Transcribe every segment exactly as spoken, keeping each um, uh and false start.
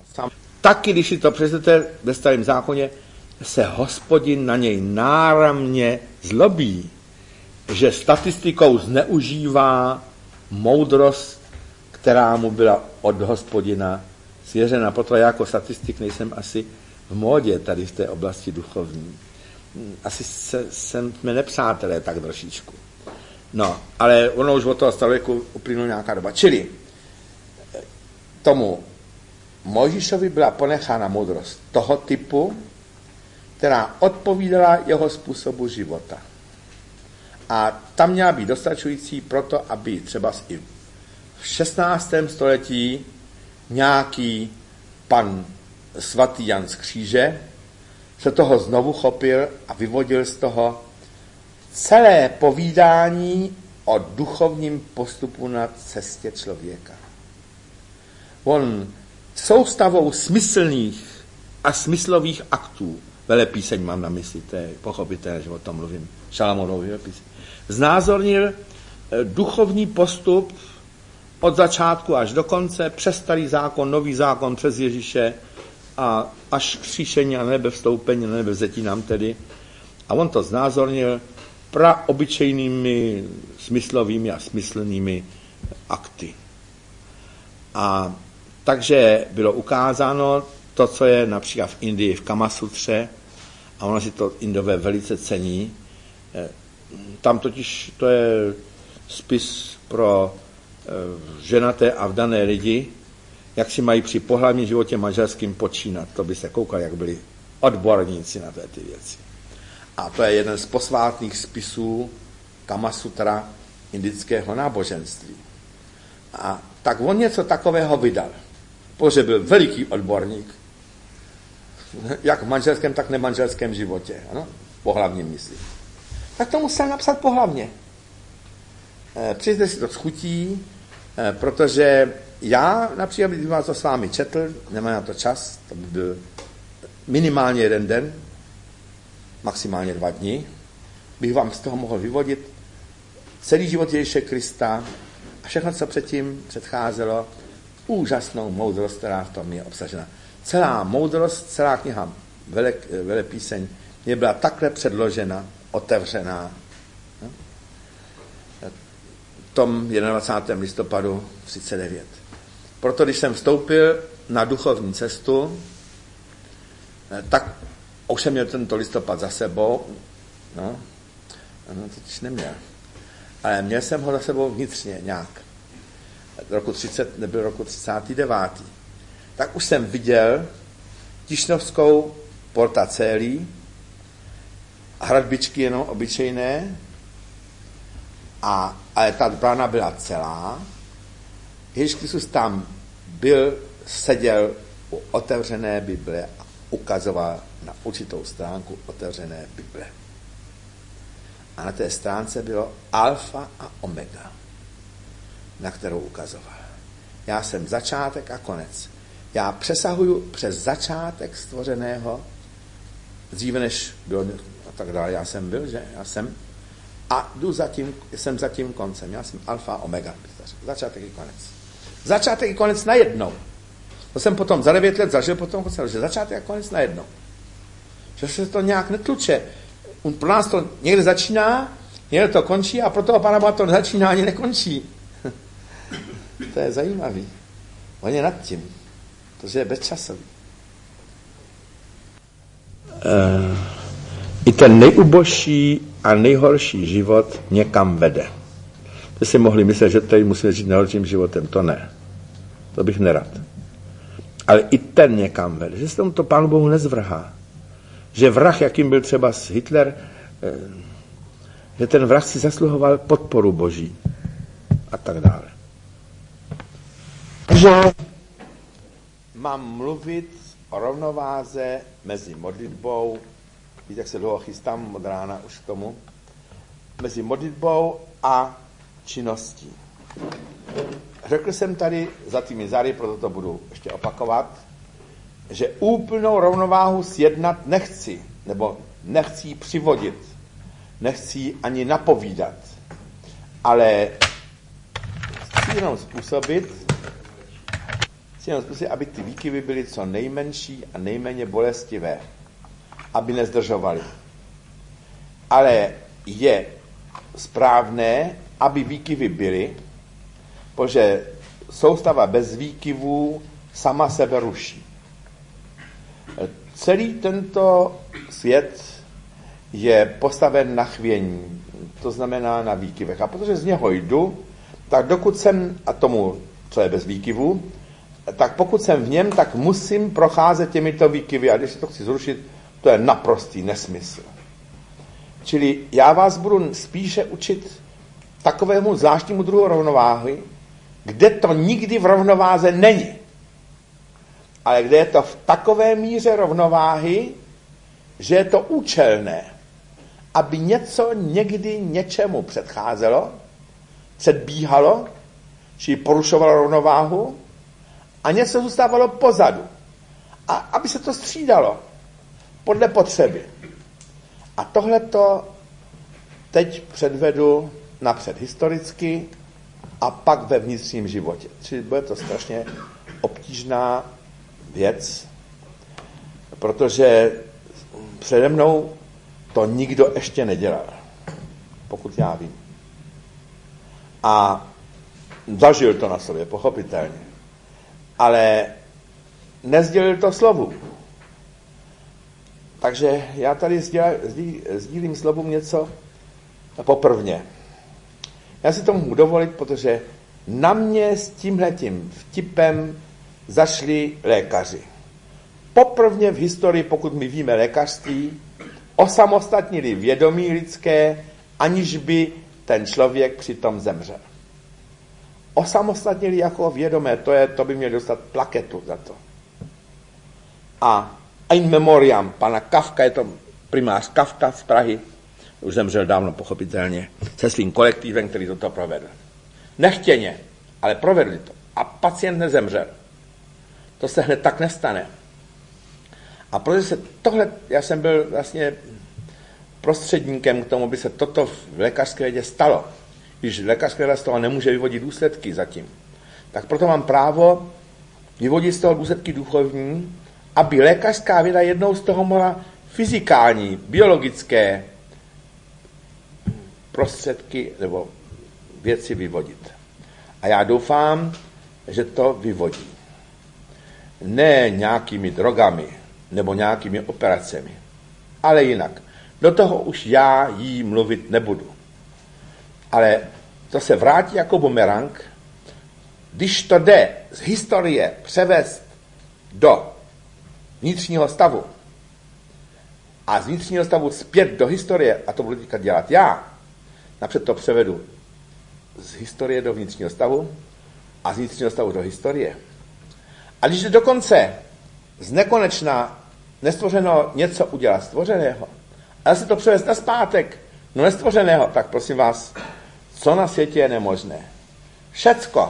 Taky, když si to přečtete ve Starém zákoně, se Hospodin na něj náramně zlobí, že statistikou zneužívá moudrost, která mu byla od Hospodina svěřena. Proto já jako statistik nejsem asi v módě tady v té oblasti duchovní. Asi se, jsme nepřátelé tak trošičku. No, ale ono už od toho starověku uplynula nějaká doba. Čili tomu Mojžíšovi byla ponechána moudrost toho typu, která odpovídala jeho způsobu života. A tam měla být dostačující proto, aby třeba i v šestnáctém století nějaký pan svatý Jan z Kříže se toho znovu chopil a vyvodil z toho celé povídání o duchovním postupu na cestě člověka. On soustavou smyslných a smyslových aktů, velepíseň mám na mysli, to je pochopitelné, že o tom mluvím, Šalamonový velepíseň, znázornil duchovní postup od začátku až do konce, přes starý zákon, nový zákon, přes Ježíše a až kříšení na nebe, vstoupení na nebe, vzetí nám tedy. A on to znázornil praobyčejnými smyslovými a smyslnými akty. A takže bylo ukázáno to, co je například v Indii, v Kamasutře, a ono si to Indové velice cení. Tam totiž to je spis pro ženaté a vdané lidi, jak si mají při pohlavním životě manželským počínat. To by se koukali, jak byli odborníci na ty věci. A to je jeden z posvátných spisů Kamasutra indického náboženství. A tak on něco takového vydal, protože byl veliký odborník, jak v manželském, tak nemanželském životě, ano? Pohlavním myslí. Tak to musel napsat pohlavně. E, Přijďte si to schutí, e, protože já například, když vás to s vámi četl, nemám na to čas, to by byl minimálně jeden den, maximálně dva dny, bych vám z toho mohl vyvodit celý život Ježíše Krista a všechno, co předtím předcházelo, úžasnou moudrost, která v tom je obsažena. Celá moudrost, celá kniha vele, Velepíseň je byla takhle předložena, otevřená. V tom dvacátého prvního listopadu třicet devět. Proto, když jsem vstoupil na duchovní cestu, tak už jsem měl tento listopad za sebou, no, no totiž neměl, ale měl jsem ho za sebou vnitřně nějak. Roku třicet, nebyl roku třicátý devátý. Tak už jsem viděl Tišnovskou portacélí, hradbičky jenom obyčejné, a, ale ta brána byla celá. Ježíš Kristus tam byl, seděl u otevřené Bible a ukazoval na určitou stránku otevřené Bible. A na té stránce bylo alfa a omega, na kterou ukazoval. Já jsem začátek a konec. Já přesahuju přes začátek stvořeného, dříve než byl a tak dále. Já jsem byl, že? Já jsem. A jdu za tím, jsem za tím koncem. Já jsem alfa a omega. Začátek i konec. Začátek i konec najednou. To jsem potom za devět let zažil, potom že začátek a konec najednou. Že se to nějak netluče. Pro nás to někde začíná, někde to končí a pro toho Pána Boha to začíná ani nekončí. To je zajímavý. On je nad tím, protože je bezčasový. Uh, I ten nejubožší a nejhorší život někam vede. Ty si mohli myslet, že tady musíme žít nejhorším životem. To ne. To bych nerad. Ale i ten někam vede. Že se tomu to Pánu Bohu nezvrhá. Že vrah, jakým byl třeba Hitler, že ten vrah si zasluhoval podporu Boží a tak dále. Takže mám mluvit o rovnováze mezi modlitbou, víte, jak se dlouho chystám od rána už k tomu, mezi modlitbou a činností. Řekl jsem tady za tými zády, proto to budu ještě opakovat, že úplnou rovnováhu sjednat nechci, nebo nechci ji přivodit, nechci ji ani napovídat, ale chci jenom způsobit, Chci zkusit, aby ty výkyvy byly co nejmenší a nejméně bolestivé, aby nezdržovaly. Ale je správné, aby výkyvy byly, protože soustava bez výkyvů sama sebe ruší. Celý tento svět je postaven na chvění, to znamená na výkyvech. A protože z něho jdu, tak dokud jsem, a tomu, co je bez výkyvů, tak pokud jsem v něm, tak musím procházet těmito výkyvy. A když se to chci zrušit, to je naprostý nesmysl. Čili já vás budu spíše učit takovému zvláštnímu druhu rovnováhy, kde to nikdy v rovnováze není. Ale kde je to v takové míře rovnováhy, že je to účelné, aby něco někdy něčemu předcházelo, předbíhalo, či porušovalo rovnováhu a něco zůstávalo pozadu. A aby se to střídalo podle potřeby. A tohleto teď předvedu napřed historicky a pak ve vnitřním životě. Čili bude to strašně obtížná věc, protože přede mnou to nikdo ještě nedělal, pokud já vím. A zažil to na sobě, pochopitelně. Ale nezdělil to slovu. Takže já tady sdílím slovům něco poprvně. Já si to mohu dovolit, protože na mě s tímhletím vtipem zašli lékaři. Poprvně v historii, pokud my víme lékařství, osamostatnili vědomí lidské, aniž by ten člověk přitom zemřel. Osamostatnili jako vědomé, to, je, to by měl dostat plaketu za to. A in memoriam pana Kafka, je to primář Kafka z Prahy, už zemřel dávno pochopitelně, se svým kolektivem, který toto provedl. Nechtěně, ale provedli to. A pacient nezemřel. To se hned tak nestane. A protože se tohle, já jsem byl vlastně prostředníkem k tomu, by se toto v lékařské vědě stalo. Když lékařské věda z toho nemůže vyvodit důsledky zatím, tak proto mám právo vyvodit z toho důsledky duchovní, aby lékařská věda jednou z toho mohla fyzikální, biologické prostředky nebo věci vyvodit. A já doufám, že to vyvodí. Ne nějakými drogami nebo nějakými operacemi, ale jinak. Do toho už já jí mluvit nebudu. Ale to se vrátí jako bumerang, když to jde z historie převést do vnitřního stavu a z vnitřního stavu zpět do historie, a to budu teďka dělat já, napřed to převedu z historie do vnitřního stavu a z vnitřního stavu do historie. A když dokonce z nekonečna nestvořeno něco udělat stvořeného, ale se to převést nazpátek no nestvořeného, tak prosím vás, co na světě je nemožné? Všecko.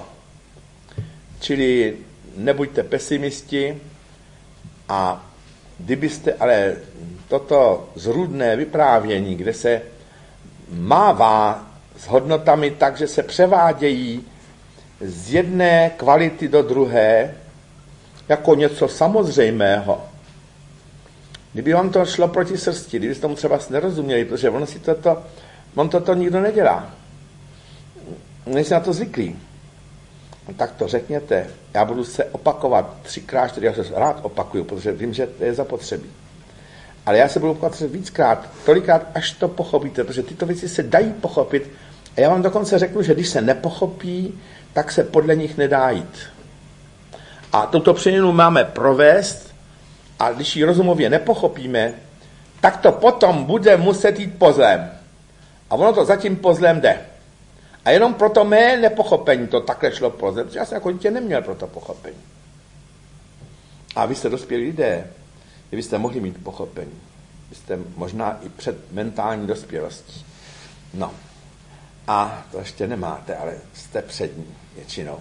Čili nebuďte pesimisti a kdybyste ale toto zrůdné vyprávění, kde se mává s hodnotami tak, že se převádějí z jedné kvality do druhé, jako něco samozřejmého. Kdyby vám to šlo proti srsti, kdybyste tomu třeba nerozuměli, protože on si toto, on toto nikdo nedělá. Nejsi na to zvyklý. Tak to řekněte. Já budu se opakovat třikrát, čtyři, já se rád opakuju, protože vím, že to je zapotřebí. Ale já se budu opakovat víckrát, tolikrát, až to pochopíte, protože tyto věci se dají pochopit. A já vám dokonce řeknu, že když se nepochopí, tak se podle nich nedá jít. A tuto přeměnu máme provést, a když ji rozumově nepochopíme, tak to potom bude muset jít pozlem. A ono to zatím pozlem jde. A jenom proto mé nepochopení to takhle šlo pozlem, protože já jsem jako dítě neměl pro to pochopení. A vy jste dospělí lidé, kdybyste mohli mít pochopení. Vy jste možná i před mentální dospělostí. No. A to ještě nemáte, ale jste před ní většinou.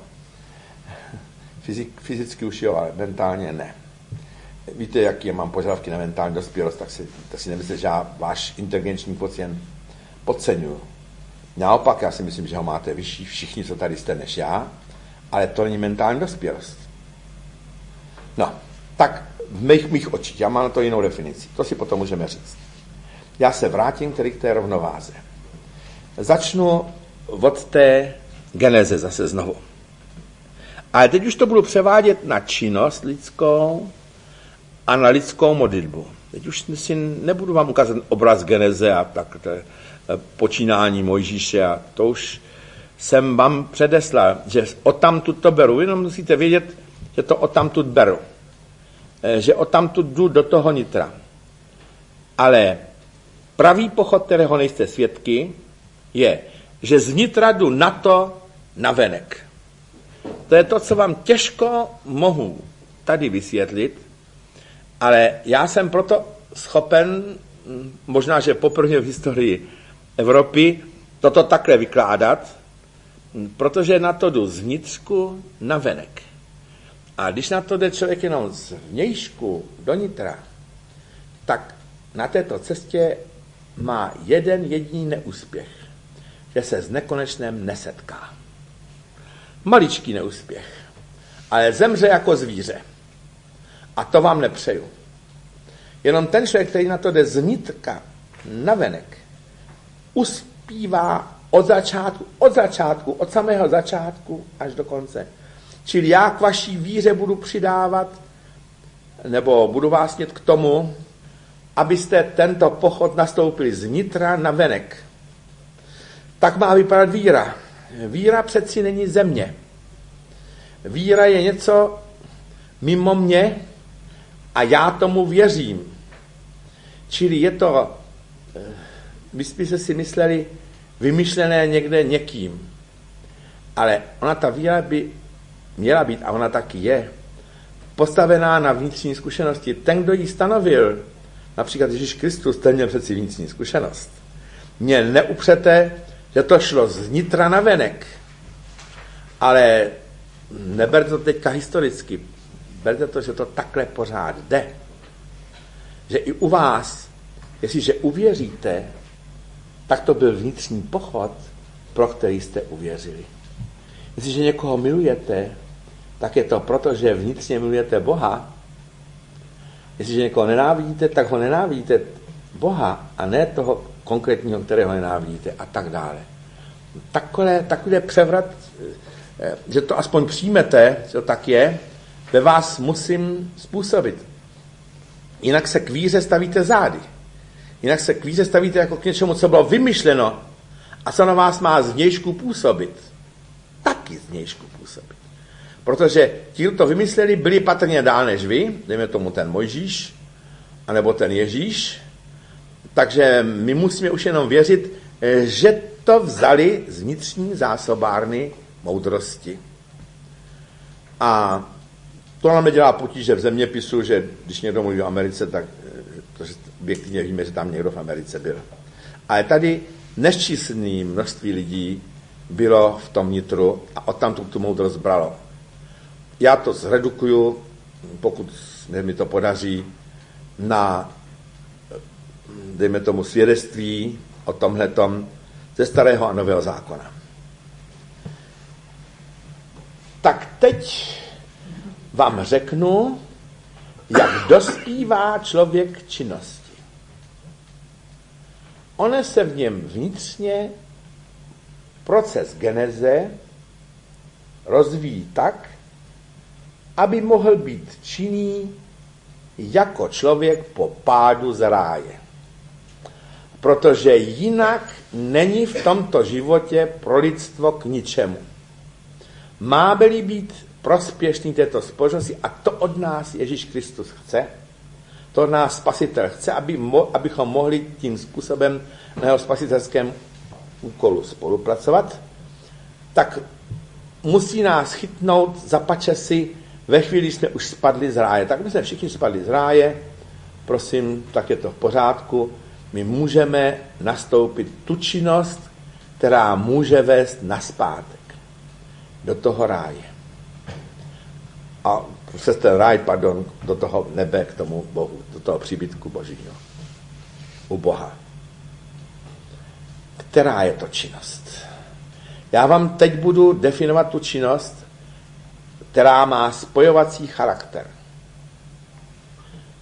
Fyzik, fyzicky už jo, ale mentálně ne. Víte, jaké mám požadavky na mentální dospělost, tak si, tak si nemyslíte, že já váš inteligenční kvocient podceňuju. Naopak, já si myslím, že ho máte vyšší všichni, co tady jste, než já, ale to není mentální dospělost. No, tak v mých, mých očích, já mám na to jinou definici, to si potom můžeme říct. Já se vrátím tedy k té rovnováze. Začnu od té geneze zase znovu. Ale teď už to budu převádět na činnost lidskou a na lidskou modlitbu. Teď už si nebudu vám ukázat obraz geneze a tak to počínání Mojžíše a to už jsem vám předeslal, že odtamtud to beru. Jenom musíte vědět, že to odtamtud beru. Že odtamtud jdu do toho nitra. Ale pravý pochod, kterého nejste svědky, je, že z nitra jdu na to navenek. To je to, co vám těžko mohu tady vysvětlit, ale já jsem proto schopen, možná, že poprvé v historii Evropy, toto takhle vykládat, protože na to jdu z vnitřku na venek. A když na to jde člověk jenom z vnějšku do nitra, tak na této cestě má jeden jediný neúspěch, že se s nekonečném nesetká. Maličký neúspěch, ale zemře jako zvíře. A to vám nepřeju. Jenom ten člověk, který na to jde z nitka navenek, uspívá od začátku, od začátku, od samého začátku až do konce. Čili já k vaší víře budu přidávat, nebo budu vás mět k tomu, abyste tento pochod nastoupili z nitra na venek. Tak má vypadat víra. Víra přeci není ze mě. Víra je něco mimo mě a já tomu věřím. Čili je to, vy jste si mysleli, vymyšlené někde někým. Ale ona ta víra by měla být, a ona taky je, postavená na vnitřní zkušenosti. Ten, kdo ji stanovil, například Ježíš Kristus, ten měl přeci vnitřní zkušenost. Mě neupřete, že to šlo z nitra na venek. Ale neberte to teďka historicky. Berte to, že to takhle pořád jde. Že i u vás, jestliže uvěříte, tak to byl vnitřní pochod, pro který jste uvěřili. Jestliže někoho milujete, tak je to proto, že vnitřně milujete Boha. Jestliže někoho nenávidíte, tak ho nenávidíte Boha a ne toho konkrétního, kterého nenávidíte a tak dále. Takové, takový převrat, že to aspoň přijmete, že to tak je, ve vás musím způsobit. Jinak se k víře stavíte zády. Jinak se k víře stavíte jako k něčemu, co bylo vymyšleno a co na vás má zvnějšku působit. Taky zvnějšku působit. Protože ti, kdo to vymysleli, byli patrně dál než vy, dejme tomu ten Mojžíš, anebo ten Ježíš, takže my musíme už jenom věřit, že to vzali z vnitřní zásobárny moudrosti. A to nám nedělá potíže v zeměpisu, že když někdo mluví o Americe, tak objektivně víme, že tam někdo v Americe byl. Ale tady nesčíslné množství lidí bylo v tom nitru a odtamtud tu moudrost bralo. Já to zredukuju, pokud mi to podaří, na, dejme tomu, svědectví o tomhletom ze starého a nového zákona. Tak teď vám řeknu, jak dospívá člověk k činnosti. Ono se v něm vnitřně proces geneze rozvíjí tak, aby mohl být činný jako člověk po pádu z ráje. Protože jinak není v tomto životě pro lidstvo k ničemu. Má-li být prospěšný této společnosti, a to od nás Ježíš Kristus chce, to od nás Spasitel chce, aby mo, abychom mohli tím způsobem na jeho spasitelském úkolu spolupracovat, tak musí nás chytnout za pačesy ve chvíli, jsme už spadli z ráje. Tak my jsme všichni spadli z ráje, prosím, tak je to v pořádku. My můžeme nastoupit tu činnost, která může vést nazpátek do toho ráje. A přes ten ráj, pardon, do toho nebe, k tomu Bohu, do toho příbytku Božího. U Boha. Která je to činnost? Já vám teď budu definovat tu činnost, která má spojovací charakter.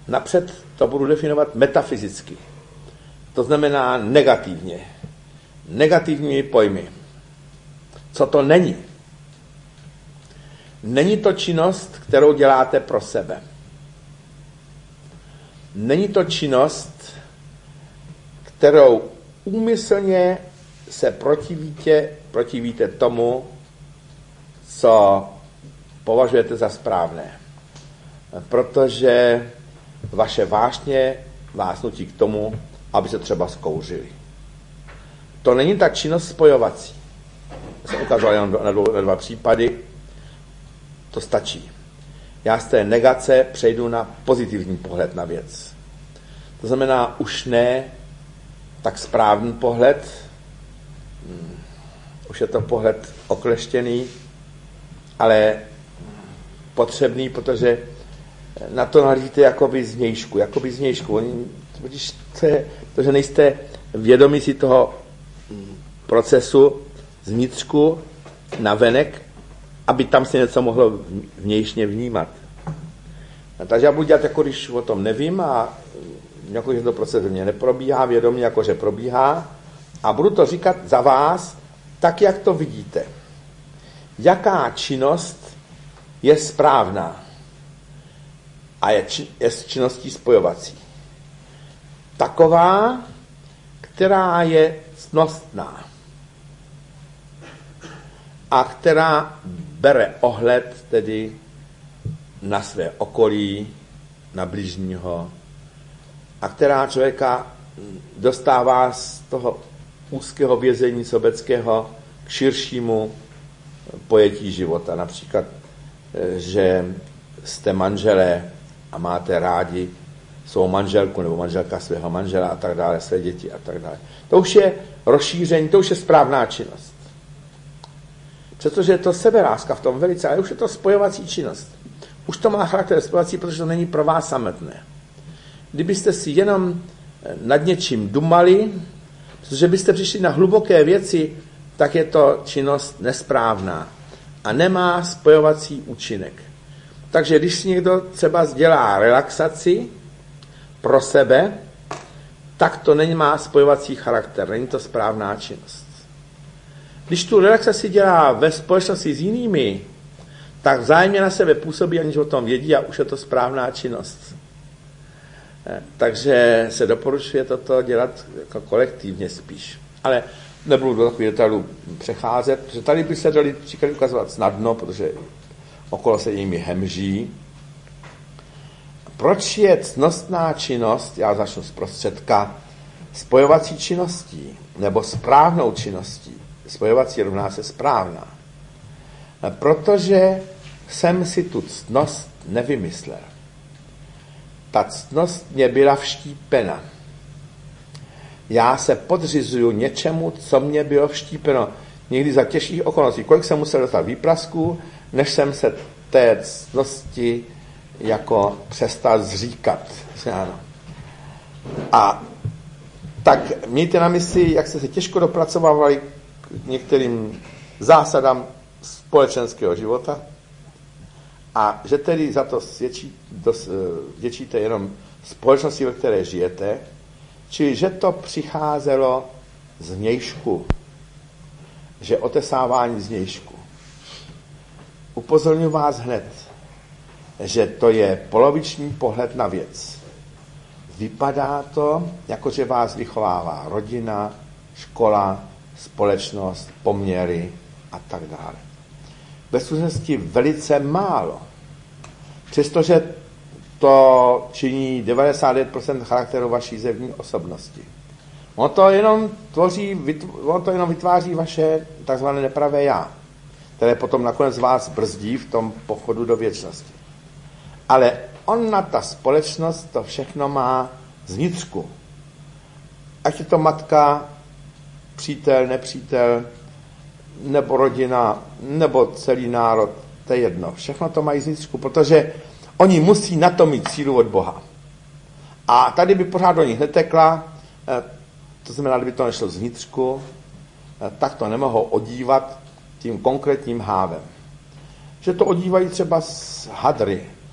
napřed to budu definovat metafyzicky. To znamená negativně. Negativními pojmy. Co to není? Není to činnost, kterou děláte pro sebe. Není to činnost, kterou úmyslně se protivíte, protivíte tomu, co považujete za správné. Protože vaše vášně vás nutí k tomu, aby se třeba zkouřili. To není ta činnost spojovací. Já jsem ukazoval jenom na, dvou, na dva případy. To stačí. Já z té negace přejdu na pozitivní pohled na věc. To znamená už ne tak správný pohled, už je to pohled okleštěný, ale potřebný, protože na to nahlížíte jakoby znějšku, jakoby znějšku. Když to je, protože nejste vědomi si toho procesu zvnitřku na venek, aby tam se něco mohlo vnějšně vnímat. A takže já budu dělat, jako když o tom nevím a jako, že to proces mě neprobíhá, vědomě, jako že probíhá a budu to říkat za vás tak, jak to vidíte. Jaká činnost je správná a je, či, je s činností spojovací. Taková, která je ctnostná a která bere ohled tedy na své okolí, na bližního a která člověka dostává z toho úzkého vězení sobeckého k širšímu pojetí života. Například, že jste manželé a máte rádi svou manželku nebo manželka svého manžela a tak dále, své děti a tak dále. To už je rozšíření, to už je správná činnost. Přestože je to sebeláska v tom velice, ale už je to spojovací činnost. Už to má charakter spojovací, protože to není pro vás samotné. Kdybyste si jenom nad něčím dumali, protože byste přišli na hluboké věci, tak je to činnost nesprávná a nemá spojovací účinek. Takže když si někdo třeba dělá relaxaci pro sebe, tak to nemá spojovací charakter, není to správná činnost. Když tu relaxaci dělá ve společnosti s jinými, tak vzájemně na sebe působí, aniž o tom vědí a už je to správná činnost. Takže se doporučuje toto dělat jako kolektivně spíš. Ale nebudu do takových detailů přecházet, protože tady by se dali příklady ukazovat snadno, protože okolo se jimi hemží. Proč je ctnostná činnost, já začnu zprostředka, spojovací činností, nebo správnou činností? Spojovací rovná se správná. Protože jsem si tu ctnost nevymyslel. Ta ctnost mě byla vštípena. Já se podřizuju něčemu, co mě bylo vštípeno. Někdy za těžkých okolností. Kolik jsem musel dostat výprasků, než jsem se té ctnosti jako přestal zříkat. Ano. A tak mějte na mysli, jak jste se těžko dopracovávali k některým zásadám společenského života a že tedy za to svědčí, dos, vděčíte jenom společnosti, ve které žijete, čili že to přicházelo z vnějšku, že otesávání z vnějšku. Upozorňuji vás hned, že to je poloviční pohled na věc. Vypadá to, jako že vás vychovává rodina, škola, společnost, poměry a tak dále. Ve skutečnosti velice málo. Přestože to činí devadesát devět procent charakteru vaší zevní osobnosti. On to jenom tvoří, on to jenom vytváří vaše takzvané nepravé já, které potom nakonec vás brzdí v tom pochodu do věčnosti. Ale ona, ta společnost, to všechno má zvnitřku. Ať je to matka, přítel, nepřítel, nebo rodina, nebo celý národ, to je jedno. Všechno to mají zvnitřku, protože oni musí na to mít sílu od Boha. A tady by pořád do nich netekla, to znamená, kdyby to nešlo zvnitřku, tak to nemohou odívat tím konkrétním hávem. Že to odívají třeba z hadry,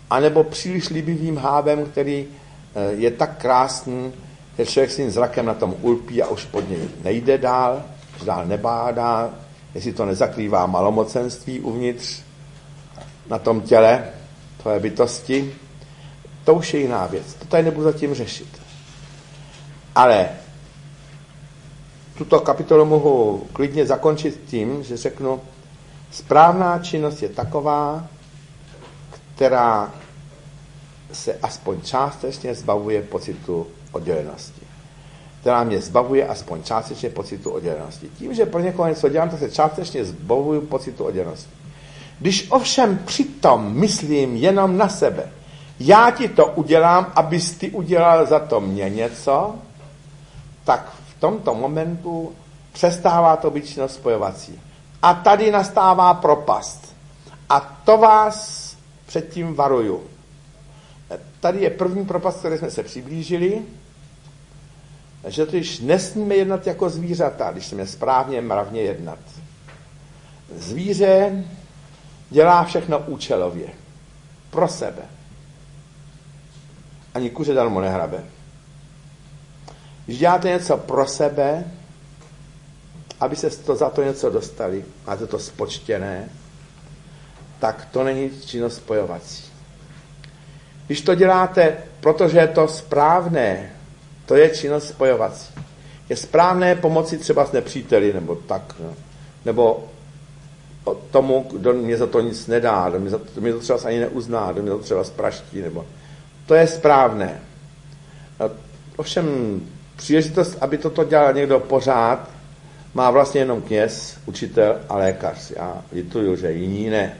anebo příliš líbivým hávem, který je tak krásný, že člověk s tím zrakem na tom ulpí a už pod něj nejde dál, že dál nebádá, jestli to nezakrývá malomocenství uvnitř na tom těle tvoje bytosti. To už je jiná věc. To tady nebudu zatím řešit. Ale tuto kapitolu mohu klidně zakončit tím, že řeknu, správná činnost je taková, která se aspoň částečně zbavuje pocitu oddělenosti. Která mě zbavuje aspoň částečně pocitu oddělenosti. Tím, že pro někoho něco dělám, tak se částečně zbavuju pocitu oddělenosti. Když ovšem přitom myslím jenom na sebe, já ti to udělám, abys ty udělal za to mě něco, tak v tomto momentu přestává to být činnost spojovací. A tady nastává propast. A to vás předtím varuju. Tady je první propast, které jsme se přiblížili, že totiž nesmíme jednat jako zvířata, když jsme správně mravně jednat. Zvíře dělá všechno účelově. Pro sebe. Ani kuře darmo nehrabe. Když děláte něco pro sebe, aby se to za to něco dostali, máte to spočtěné, tak to není činnost spojovací. Když to děláte, protože je to správné, to je činnost spojovací. Je správné pomoci třeba s nepříteli, nebo tak, no. Nebo tomu, kdo mě za to nic nedá, kdo mě, za to, kdo mě to třeba ani neuzná, kdo mě to třeba spraští, nebo to je správné. Ovšem příležitost, aby toto dělal někdo pořád, má vlastně jenom kněz, učitel a lékař. Já lituju, že jiní ne.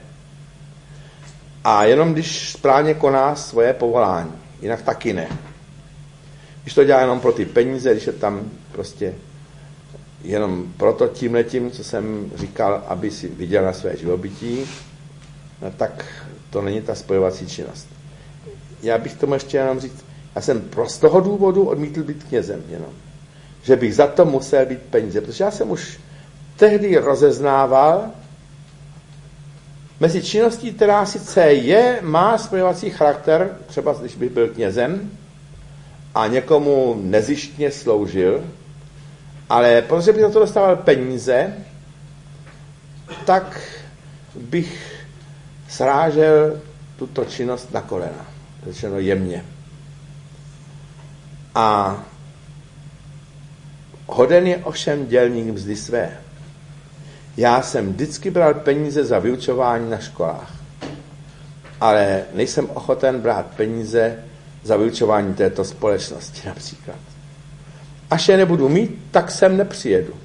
A jenom když správně koná svoje povolání, jinak taky ne. Když to dělá jenom pro ty peníze, když je tam prostě jenom proto tímhletím, co jsem říkal, aby si viděl na své živobytí, no tak to není ta spojovací činnost. Já bych tomu ještě jenom říct, já jsem z toho důvodu odmítl být knězem jenom. Že bych za to musel být peníze, protože já jsem už tehdy rozeznával mezi činností, která sice je, má spojovací charakter, třeba když bych byl knězem a někomu nezištně sloužil, ale protože bych za to dostával peníze, tak bych srážel tuto činnost na kolena. Řečeno jemně. A hoden je ovšem dělník mzdy své. Já jsem vždycky bral peníze za vyučování na školách, ale nejsem ochoten brát peníze za vyučování této společnosti například. Až je nebudu mít, tak sem nepřijedu.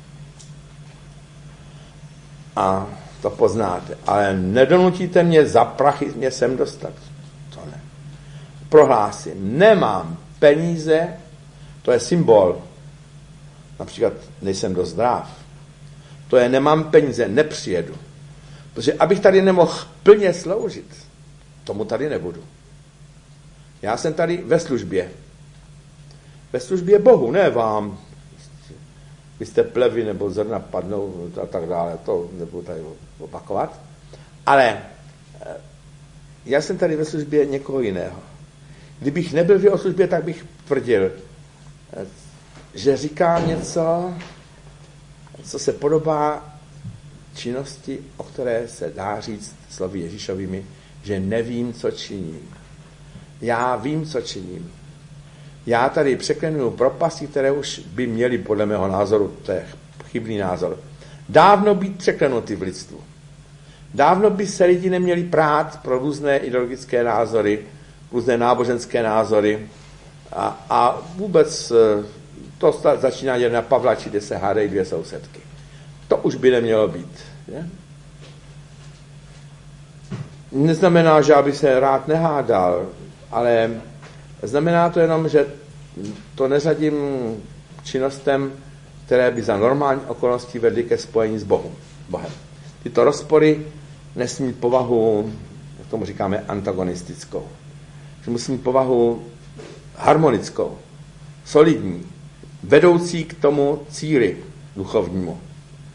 A to poznáte. Ale nedonutíte mě za prachy mě sem dostat. To ne. Prohlásím, nemám peníze, to je symbol. Například nejsem dost zdrav. To je nemám peníze, nepřijedu. Protože abych tady nemohl plně sloužit, tomu tady nebudu. Já jsem tady ve službě. Ve službě Bohu, ne vám. Vy jste plevy nebo zrna padnou a tak dále, to nebudu tady opakovat. Ale já jsem tady ve službě někoho jiného. Kdybych nebyl v jeho službě, tak bych tvrdil, že říkám něco, co se podobá činnosti, o které se dá říct slovy Ježíšovými, že nevím, co činím. Já vím, co činím. Já tady překlenuju propasti, které už by měly, podle mého názoru, to je chybný názor, dávno být překlenuty v lidstvu. Dávno by se lidi neměli prát pro různé ideologické názory, různé náboženské názory a, a vůbec to začíná dělat na Pavlači, kde se hádají dvě sousedky. To už by nemělo být. Je? Neznamená, že aby se rád nehádal, ale znamená to jenom, že to neřadím činnostem, které by za normální okolností vedly ke spojení s Bohem. Bohem. Tyto rozpory nesmí povahu, jak tomu říkáme, antagonistickou. Že musí mít povahu harmonickou, solidní, vedoucí k tomu cíli duchovnímu.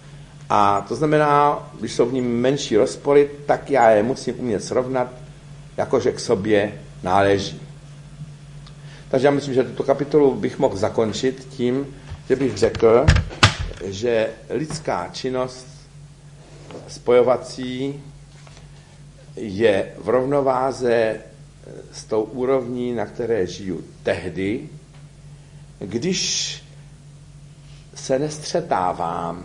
A to znamená, když jsou v ním menší rozpory, tak já je musím umět srovnat jakože k sobě náleží. Takže já myslím, že tuto kapitolu bych mohl zakončit tím, že bych řekl, že lidská činnost spojovací je v rovnováze s tou úrovní, na které žiju tehdy, když se nestřetávám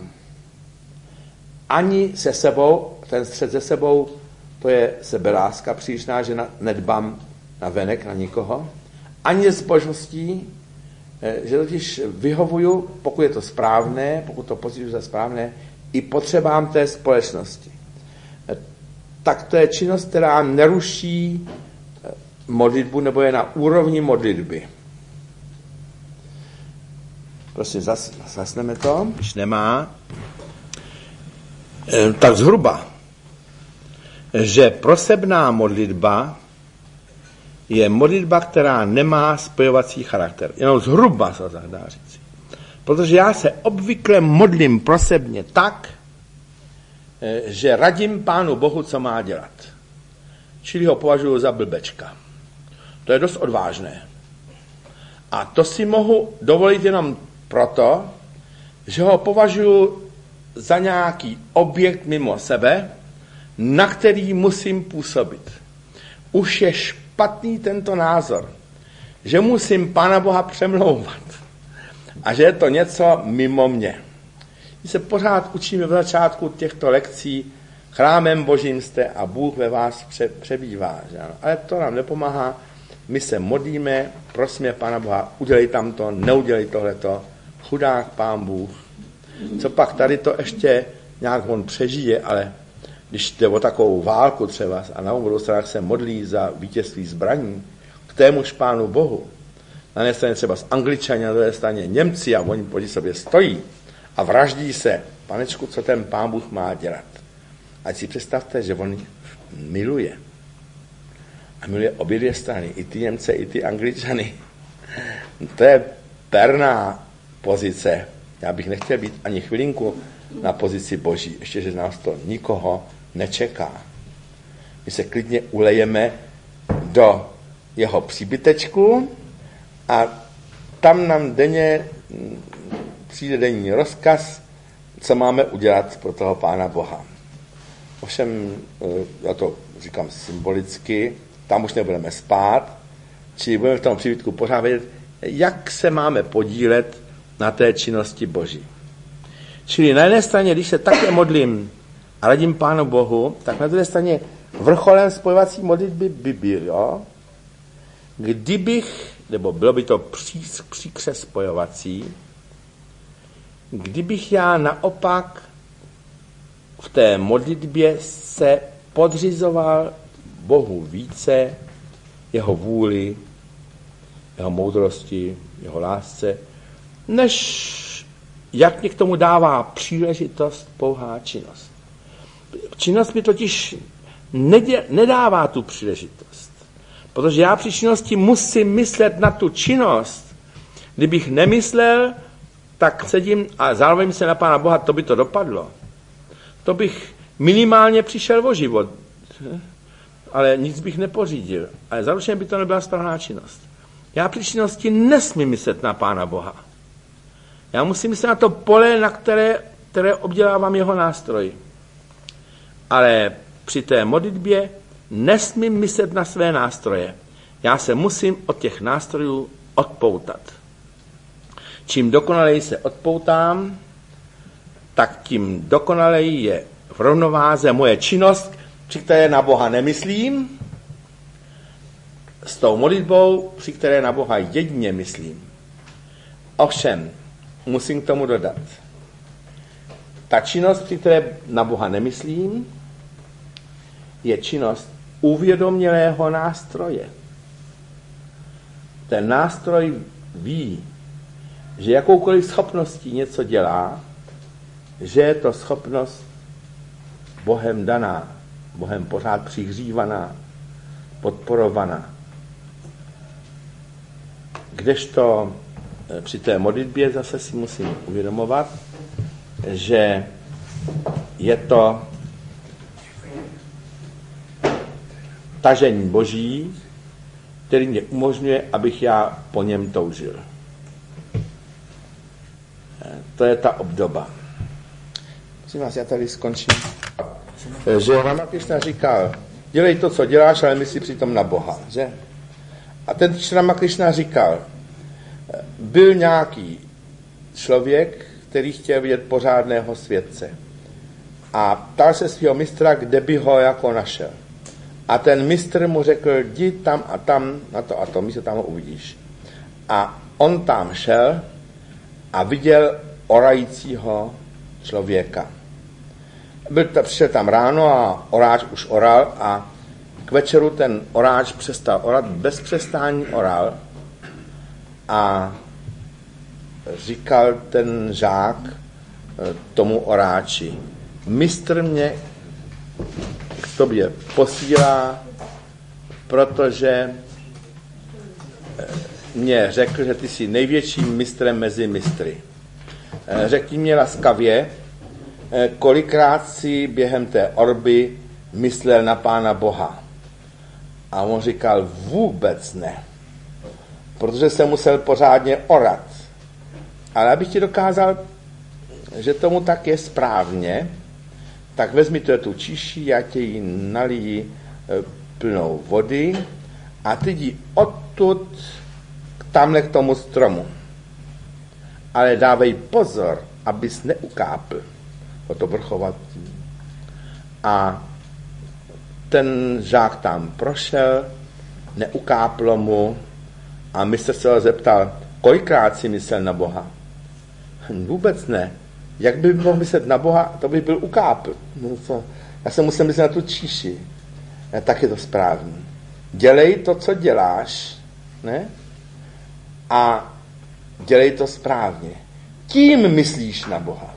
ani se sebou, ten střet se sebou, to je sebeláska přílišná, že nedbám na venek, na nikoho, ani s božností, že totiž vyhovuju, pokud je to správné, pokud to pocituju za správné, i potřebám té společnosti. Tak to je činnost, která neruší modlitbu, nebo je na úrovni modlitby. Prosím, zas, zasneme to, když nemá. E, tak zhruba, že prosebná modlitba je modlitba, která nemá spojovací charakter. Jenom zhruba se to dá říct. Protože já se obvykle modlím prosebně tak, že radím Pánu Bohu, co má dělat. Čili ho považuji za blbečka. To je dost odvážné. A to si mohu dovolit jenom proto, že ho považuji za nějaký objekt mimo sebe, na který musím působit. Už je špatný tento názor, že musím Pána Boha přemlouvat a že je to něco mimo mě. My se pořád učíme v začátku těchto lekcí, chrámem Božím jste a Bůh ve vás pře- přebývá. Že ano? Ale to nám nepomáhá. My se modlíme, prosíme Pána Boha, udělej tam to, neudělej tohleto, chudák Pán Bůh. Co pak tady to ještě nějak on přežije, ale když jde o takovou válku třeba a na obou stranách se modlí za vítězství zbraní, k témuž Pánu Bohu, na jedné straně třeba s Angličani, na druhé straně Němci a oni proti sobě stojí a vraždí se, panečku, co ten Pán Bůh má dělat. Ať si představte, že on miluje. A miluje obě dvě strany, i ty Němce, i ty Angličany. To je perná pozice. Já bych nechtěl být ani chvilinku na pozici Boží, ještě, že nás to nikoho nečeká. My se klidně ulejeme do jeho příbytečku a tam nám denně přijde denní rozkaz, co máme udělat pro toho Pána Boha. Ovšem, já to říkám symbolicky, tam už nebudeme spát, či budeme v tom příbytku pořád vědět, jak se máme podílet na té činnosti Boží. Čili na jedné straně, když se také modlím a radím Pánu Bohu, tak na druhé straně vrcholem spojovací modlitby by bylo, kdybych, nebo bylo by to pří, příkře spojovací, kdybych já naopak v té modlitbě se podřizoval Bohu více, jeho vůli, jeho moudrosti, jeho lásce, než jak mě k tomu dává příležitost pouhá činnost. Činnost mi totiž nedě, nedává tu příležitost, protože já při činnosti musím myslet na tu činnost. Kdybych nemyslel, tak sedím a zároveň se na Pána Boha, to by to dopadlo. To bych minimálně přišel o život, ale nic bych nepořídil. Ale zaručeně by to nebyla správná činnost. Já při činnosti nesmím myslet na Pána Boha. Já musím myslet na to pole, na které, které obdělávám jeho nástroj. Ale při té modlitbě nesmím myslet na své nástroje. Já se musím od těch nástrojů odpoutat. Čím dokonaleji se odpoutám, tak tím dokonaleji je v rovnováze moje činnost, při které na Boha nemyslím, s tou modlitbou, při které na Boha jedině myslím. Ovšem, musím k tomu dodat. Ta činnost, při které na Boha nemyslím, je činnost uvědomělého nástroje. Ten nástroj ví, že jakoukoliv schopností něco dělá, že je to schopnost Bohem daná, Bohem pořád přihřívaná, podporovaná. Kdežto při té modlitbě zase si musím uvědomovat, že je to tažení boží, který mě umožňuje, abych já po něm toužil. To je ta obdoba. Prosím vás, já tady skončím. Že Ramakrishna říkal, dělej to, co děláš, ale myslí přitom na Boha. Že? A ten Ramakrishna říkal, byl nějaký člověk, který chtěl vidět pořádného světce. A ptal se svého mistra, kde by ho jako našel. A ten mistr mu řekl, jdi tam a tam, na to a to, místo tam ho uvidíš. A on tam šel a viděl orajícího člověka. Byl to, přišel tam ráno a oráč už oral a k večeru ten oráč přestal orat, bez přestání oral a říkal ten žák tomu oráči, mistr mě k tobě posílá, protože mě řekl, že ty jsi největším mistrem mezi mistry. Řekni mě laskavě, kolikrát si během té orby myslel na Pána Boha. A on říkal, vůbec ne, protože jsem musel pořádně orat. Ale abych ti dokázal, že tomu tak je správně, tak vezmi tu tu číši, já tě ji naliji plnou vody a ty jdi odtud tamhle k tomu stromu. Ale dávej pozor, abys neukápl o to vrchovatí. A ten žák tam prošel, neukáplo mu a mistr se ho zeptal, kolikrát si myslel na Boha? Vůbec ne. Jak by mohl myslet na Boha, to by byl ukápl. No co? Já jsem musel myslet na tu číši. A tak je to správný. Dělej to, co děláš, ne? A dělej to správně. Tím myslíš na Boha.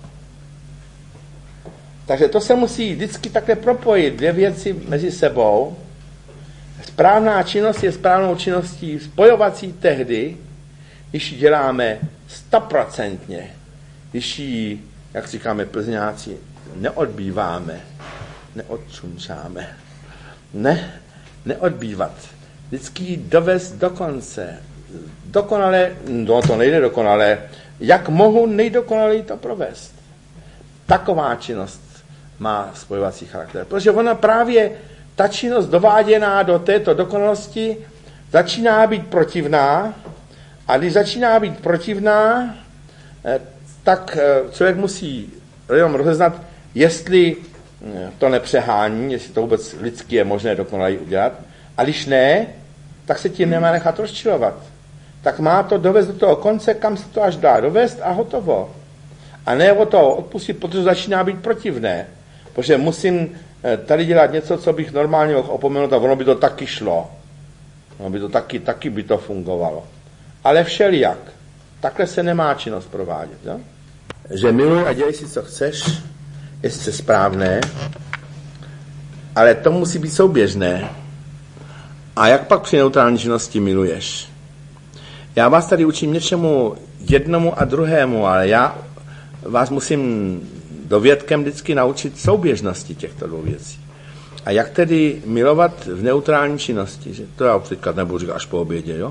Takže to se musí vždycky takhle propojit, dvě věci mezi sebou. Správná činnost je správnou činností spojovací tehdy, když ji děláme stoprocentně, když ji, jak říkáme plzňáci, neodbýváme, neodčunčáme. Ne, neodbývat. Vždycky ji dovést do konce. Dokonale, no to nejde dokonale, jak mohu nejdokonaleji to provést. Taková činnost má spojovací charakter. Protože ona právě, ta činnost dováděná do této dokonalosti začíná být protivná a když začíná být protivná, tak člověk musí jenom rozeznat, jestli to nepřehání, jestli to vůbec lidsky je možné dokonaleji udělat. A když ne, tak se tím nemá nechat rozčilovat. Tak má to dovést do toho konce, kam se to až dá dovést a hotovo. A ne o to odpustit, protože začíná být protivné. Protože musím tady dělat něco, co bych normálně mohl opomenout a ono by to taky šlo. Ono by to taky, taky by to fungovalo. Ale všelijak. Takhle se nemá činnost provádět. Jo? Že miluj a dělej si, co chceš, je sice správné, ale to musí být souběžné. A jak pak při neutrální činnosti miluješ? Já vás tady učím něčemu jednomu a druhému, ale já vás musím dovědkem vždycky naučit souběžnosti těchto dvou věcí. A jak tedy milovat v neutrální činnosti? Že to já příklad nebudu říkat až po obědě, jo?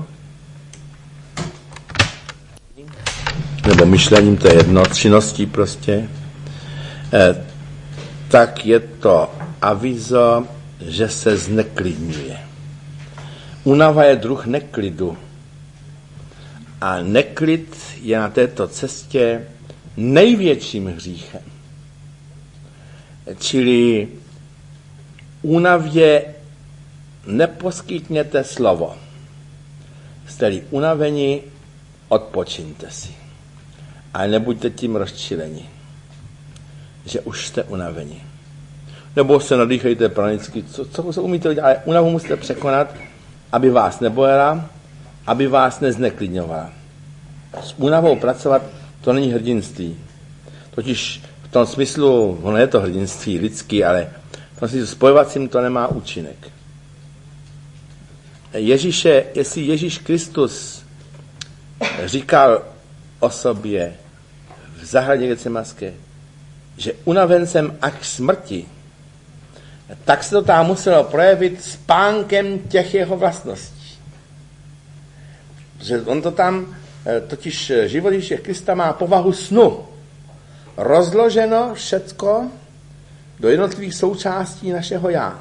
Nebo myšlením, to je jedno, činností prostě. E, tak je to avizo, že se zneklidňuje. Únava je druh neklidu. A neklid je na této cestě největším hříchem. Čili únavě neposkytněte slovo. Jste-li unaveni, odpočiňte si. Ale nebuďte tím rozčileni, že už jste unaveni. Nebo se nadýchejte pranicky, co, co se umíte udělat, ale unavu musíte překonat, aby vás nebojela, aby vás nezneklidňovala. S únavou pracovat, to není hrdinství. Totiž v tom smyslu, ono je to hrdinství lidský, ale v tom smyslu spojovacím to nemá účinek. Ježíše, jestli Ježíš Kristus říkal o sobě v zahradě Getsemanské, že unaven jsem až k smrti, tak se to tam muselo projevit spánkem těch jeho vlastností. Že on to tam, totiž život Ježíše Krista má povahu snu. Rozloženo všecko do jednotlivých součástí našeho já.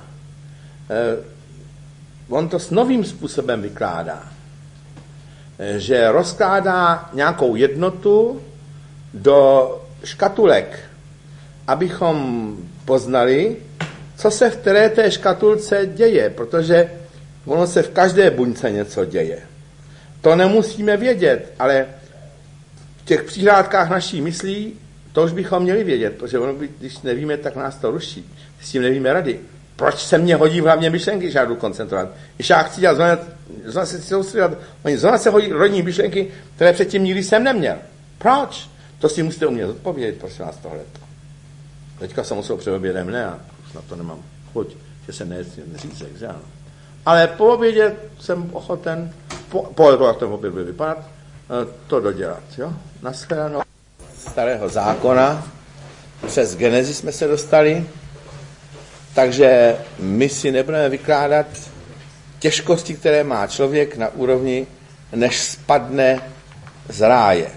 On to s novým způsobem vykládá. Že rozkládá nějakou jednotu do škatulek, abychom poznali, co se v které té škatulce děje, protože ono se v každé buňce něco děje. To nemusíme vědět, ale v těch přihrádkách naší myslí to už bychom měli vědět, protože ono, když nevíme, tak nás to ruší. S tím nevíme rady. Proč se mě hodí hlavně myšlenky, když já jdu koncentrovat? Když já chci dělat, zrovna, zrovna se soustředit, oni zrovna se hodí rodní myšlenky, které předtím nikdy jsem neměl. Proč? To si musíte umět odpovědět, prosím vás, tohleto. Teďka jsem musel před obědem, ne, a na to nemám chuť, že se neřízek, že ano. Ale po obědě jsem ochoten, po, po jak ten oběd bude vypadat, to dodělat, jo. Nashledanou. Starého zákona, přes Genezi jsme se dostali, takže my si nebudeme vykládat těžkosti, které má člověk na úrovni, než spadne z ráje.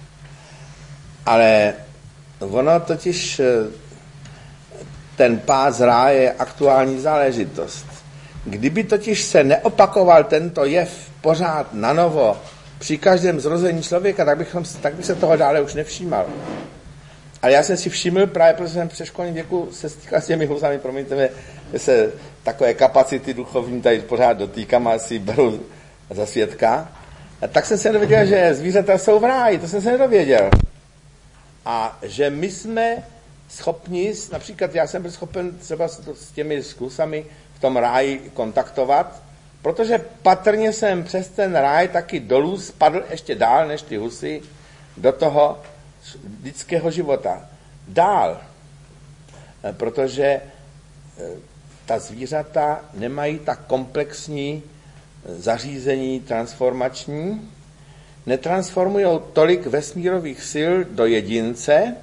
Ale ono totiž, ten pád z ráje je aktuální záležitost. Kdyby totiž se neopakoval tento jev pořád na novo při každém zrození člověka, tak, bychom, tak by se toho dále už nevšímal. Ale já jsem si všiml, právě protože jsem v předškolním věku se stýkal s těmi husami, promiňte mě, že se takové kapacity duchovní tady pořád dotýkám a si beru za svědka, a tak jsem se nedověděl, že zvířata jsou v ráji, to jsem se nedověděl. A že my jsme schopni, například já jsem byl schopen třeba s těmi zkusami v tom ráji kontaktovat, protože patrně jsem přes ten ráj taky dolů spadl ještě dál než ty husy do toho lidského života. Dál. Protože ta zvířata nemají tak komplexní zařízení transformační, netransformují tolik vesmírových sil do jedince,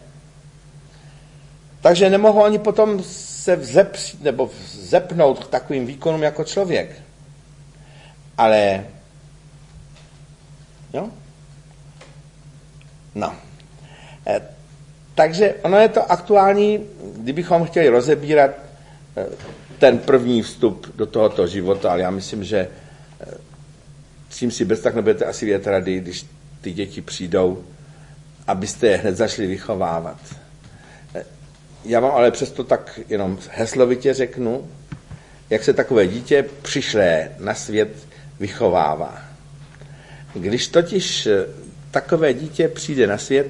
takže nemohou ani potom se vzepřít nebo vzepnout k takovým výkonům jako člověk. Ale jo? No. E, takže ono je to aktuální, kdybychom chtěli rozebírat e, ten první vstup do tohoto života, ale já myslím, že e, s tím si bez tak nebudete asi vědět rady, když ty děti přijdou, abyste je hned začali vychovávat. E, já vám ale přesto tak jenom heslovitě řeknu, jak se takové dítě přišlé na svět vychovává. Když totiž takové dítě přijde na svět,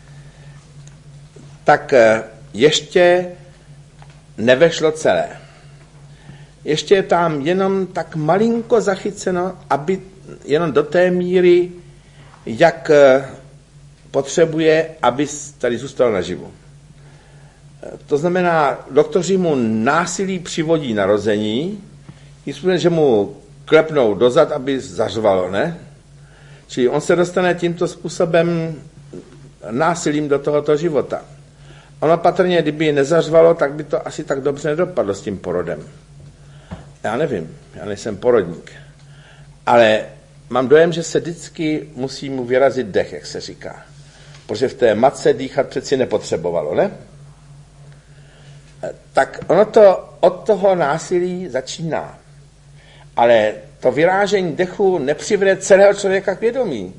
tak ještě nevešlo celé. Ještě je tam jenom tak malinko zachyceno, aby jenom do té míry, jak potřebuje, aby tady zůstalo naživu. To znamená, doktoři mu násilí přivodí narození, nicméně, že mu klepnou dozad, aby zařvalo, ne? Čili on se dostane tímto způsobem násilím do tohoto života. Ono patrně, kdyby nezařvalo, tak by to asi tak dobře nedopadlo s tím porodem. Já nevím, já nejsem porodník. Ale mám dojem, že se vždycky musí mu vyrazit dech, jak se říká. Protože v té matce dýchat přeci nepotřebovalo, ne? Tak ono to od toho násilí začíná. Ale to vyrážení dechu nepřivede celého člověka k vědomí.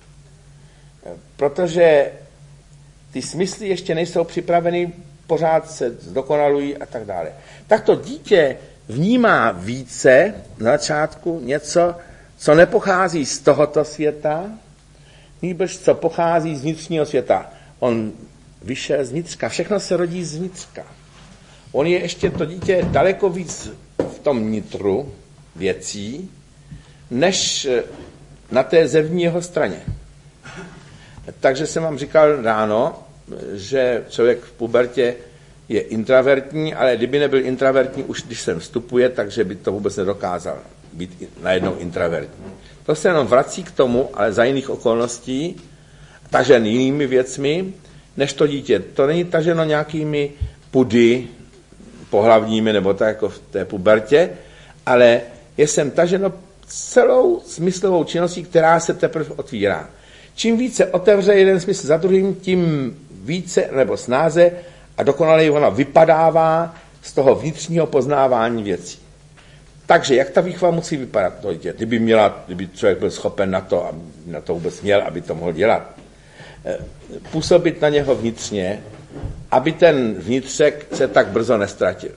Protože ty smysly ještě nejsou připraveny, pořád se zdokonalují a tak dále. Tak to dítě vnímá více na začátku něco, co nepochází z tohoto světa, nýbrž co pochází z vnitřního světa. On vyšel z vnitřka, všechno se rodí z vnitřka. On je ještě to dítě daleko víc v tom nitru věcí, než na té zevní jeho straně. Takže jsem vám říkal ráno, že člověk v pubertě je intravertní, ale kdyby nebyl intravertní už když sem vstupuje, takže by to vůbec nedokázal být najednou intravertní. To se jenom vrací k tomu, ale za jiných okolností, tažen jinými věcmi, než to dítě. To není taženo nějakými pudy, pohlavními, nebo tak jako v té pubertě, ale je sem taženo celou smyslovou činností, která se teprve otvírá. Čím více otevře jeden smysl za druhým, tím více nebo snáze a dokonaleji ono vypadává z toho vnitřního poznávání věcí. Takže jak ta výchova musí vypadat? To je, kdyby, měla, kdyby člověk byl schopen na to, aby na to vůbec měl, aby to mohl dělat. Působit na něho vnitřně, aby ten vnitřek se tak brzo nestratil.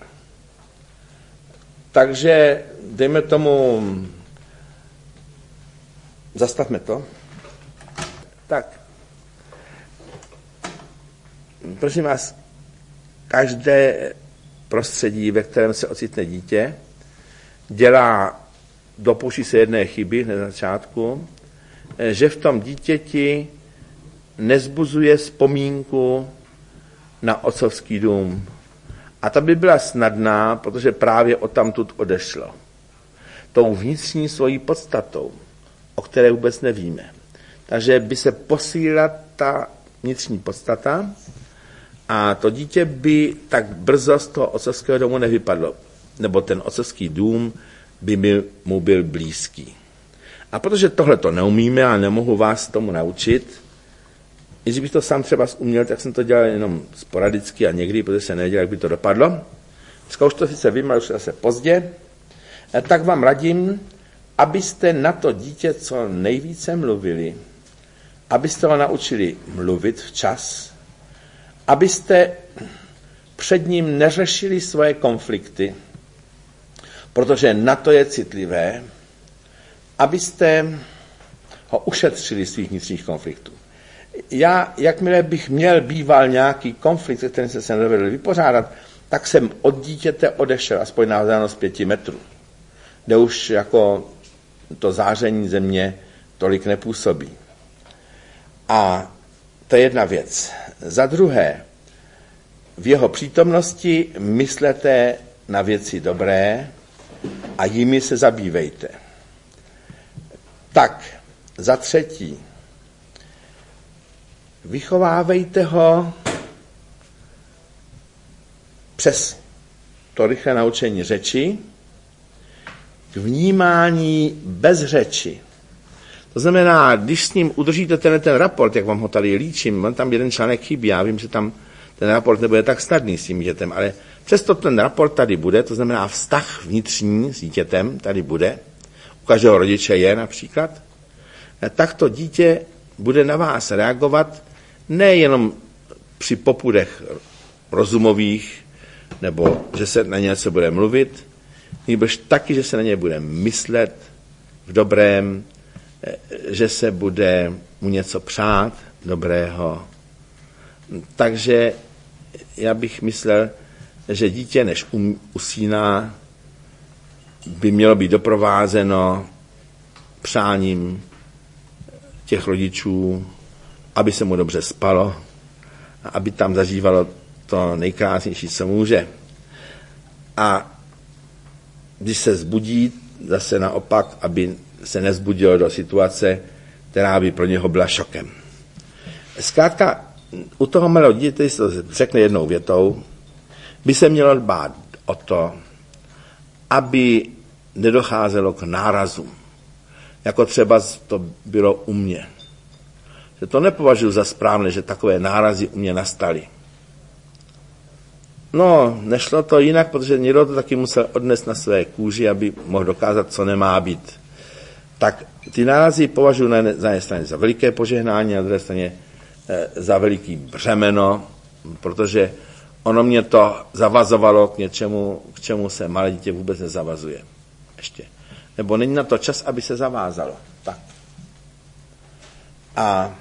Takže dejme tomu, zastavme to. Tak, prosím vás, každé prostředí, ve kterém se ocitne dítě, dělá, dopouští se jedné chyby na začátku, že v tom dítěti nezbuzuje vzpomínku na otcovský dům. A ta by byla snadná, protože právě odtamtud odešlo. Tou vnitřní svojí podstatou, o které vůbec nevíme. Takže by se posílila ta vnitřní podstata a to dítě by tak brzo z toho otcovského domu nevypadlo. Nebo ten otcovský dům by mu byl blízký. A protože tohle to neumíme a nemohu vás tomu naučit, když bych to sám třeba uměl, tak jsem to dělal jenom sporadicky a někdy, protože se nevěděl, jak by to dopadlo. Dneska už to sice vím, ale už zase pozdě. Tak vám radím, abyste na to dítě co nejvíce mluvili, abyste ho naučili mluvit včas, abyste před ním neřešili svoje konflikty, protože na to je citlivé, abyste ho ušetřili svých vnitřních konfliktů. Já, jakmile bych měl býval nějaký konflikt, se kterým jsem se nedovedl vypořádat, tak jsem od dítěte odešel aspoň na vzdálenost pěti metrů, kde už jako to záření země tolik nepůsobí. A to je jedna věc. Za druhé, v jeho přítomnosti myslete na věci dobré a jimi se zabývejte. Tak, za třetí, vychovávejte ho přes to rychlé naučení řeči k vnímání bez řeči. To znamená, když s ním udržíte ten, ten raport, jak vám ho tady líčím, on tam jeden článek chybí, já vím, že tam ten raport nebude tak snadný s tím dítětem, ale přesto ten raport tady bude, to znamená vztah vnitřní s dítětem tady bude, u každého rodiče je například, tak to dítě bude na vás reagovat nejenom při popudech rozumových, nebo že se na něco bude mluvit, nebož taky, že se na ně bude myslet v dobrém, že se bude mu něco přát dobrého. Takže já bych myslel, že dítě, než um, usíná, by mělo být doprovázeno přáním těch rodičů, aby se mu dobře spalo a aby tam zažívalo to nejkrásnější, co může. A když se zbudí, zase naopak, aby se nezbudilo do situace, která by pro něho byla šokem. Zkrátka, u toho malého dítěte, když to řekne jednou větou, by se mělo dbát o to, aby nedocházelo k nárazům, jako třeba to bylo u mě. Že to nepovažuji za správné, že takové nárazy u mě nastaly. No, nešlo to jinak, protože někdo to taky musel odnést na své kůži, aby mohl dokázat, co nemá být. Tak ty nárazy považuji na jedné straně za veliké požehnání, na druhé straně za veliký břemeno, protože ono mě to zavazovalo k něčemu, k čemu se malé dítě vůbec nezavazuje. Ještě. Nebo není na to čas, aby se zavázalo. Tak. A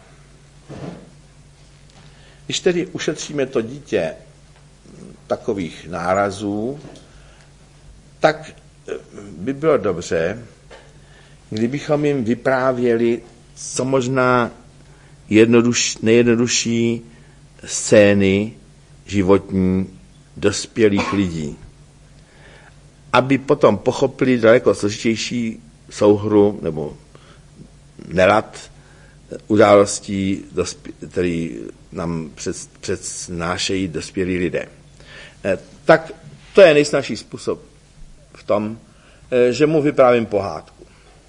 když tedy ušetříme to dítě takových nárazů, tak by bylo dobře, kdybychom jim vyprávěli co možná jednoduš, nejjednodušší scény životní dospělých lidí, aby potom pochopili daleko složitější souhru nebo nelad událostí, který nám přednášejí dospělí lidé. Tak To je nejsnažší způsob v tom, že mu vyprávím pohádku.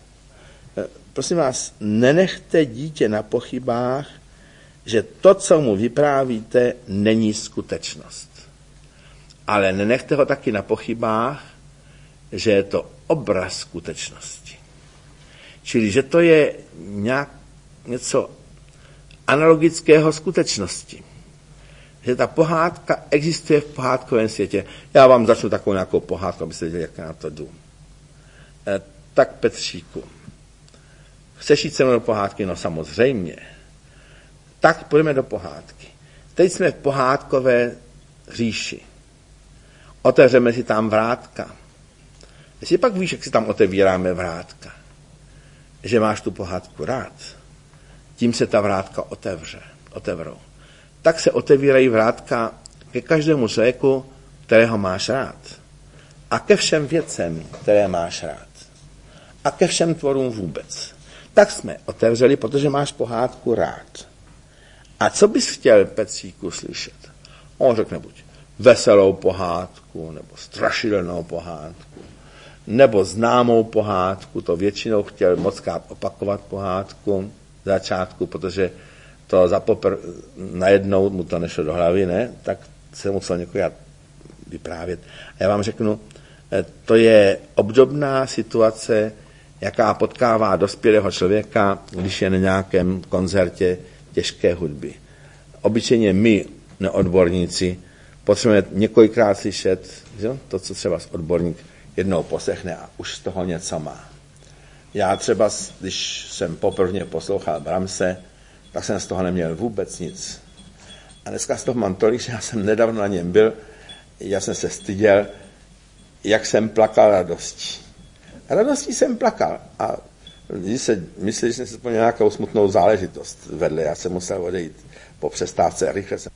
Prosím vás, nenechte dítě na pochybách, že to, co mu vyprávíte, není skutečnost. Ale nenechte ho taky na pochybách, že je to obraz skutečnosti. Čili, že to je nějak něco analogického skutečnosti. Že ta pohádka existuje v pohádkovém světě. Já vám začnu takovou nějakou pohádku, abyste věděli, jak na to jdu. E, tak Petříku, chceš jít se mnou do pohádky? No samozřejmě. Tak půjdeme do pohádky. Teď jsme v pohádkové říši. Otevřeme si tam vrátka. Jestli pak víš, jak si tam otevíráme vrátka, že máš tu pohádku rád, tím se ta vrátka otevře, otevřou. Tak se otevírají vrátka ke každému člověku, kterého máš rád. A ke všem věcem, které máš rád. A ke všem tvorům vůbec. Tak jsme otevřeli, protože máš pohádku rád. A co bys chtěl, Petříku, slyšet? On řekne buď veselou pohádku, nebo strašidelnou pohádku, nebo známou pohádku, to většinou chtěl mockrát opakovat pohádku v začátku, protože to za popr najednou mu to nešlo do hlavy, ne? Tak se musel několikrát vyprávět. A já vám řeknu, to je obdobná situace, jaká potkává dospělého člověka, když je na nějakém koncertě těžké hudby. Obyčejně my, neodborníci, potřebujeme několikrát slyšet, že? To, co třeba odborník jednou poslechne a už z toho něco má. Já třeba, když jsem poprvé poslouchal Brahmse, tak jsem z toho neměl vůbec nic. A dneska z toho mám tolik, že já jsem nedávno na něm byl, já jsem se styděl, jak jsem plakal radostí. A radostí jsem plakal. A lidi se myslí, že jsem si vzpomněl nějakou smutnou záležitost vedle. Já jsem musel odejít po přestávce a rychle jsem